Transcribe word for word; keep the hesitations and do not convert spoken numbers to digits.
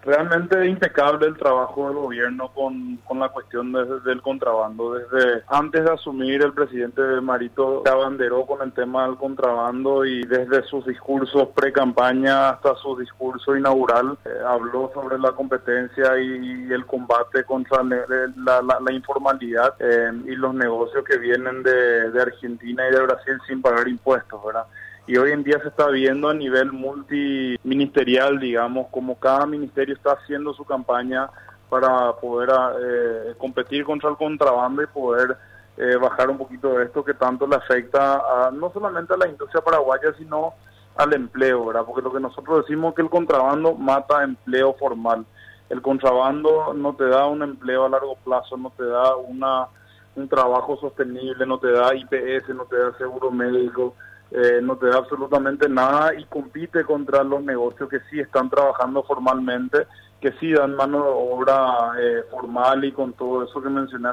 Realmente impecable el trabajo del gobierno con, con la cuestión de- del contrabando. Desde antes de asumir, el presidente Marito se abanderó con el tema del contrabando y desde sus discursos pre-campaña hasta su discurso inaugural eh, habló sobre la competencia y, y el combate contra ne- la, la- la informalidad eh, y los negocios que vienen de, de Argentina y de Brasil sin pagar impuestos, ¿verdad? Y hoy en día se está viendo a nivel multiministerial, digamos, como cada ministerio está haciendo su campaña para poder eh, competir contra el contrabando y poder eh, bajar un poquito de esto que tanto le afecta a, no solamente a la industria paraguaya, sino al empleo, ¿verdad? Porque lo que nosotros decimos es que el contrabando mata empleo formal. El contrabando no te da un empleo a largo plazo, no te da una un trabajo sostenible, no te da I P S, no te da seguro médico. Eh, no te da absolutamente nada y compite contra los negocios que sí están trabajando formalmente, que sí dan mano de obra eh, formal y con todo eso que mencionaste.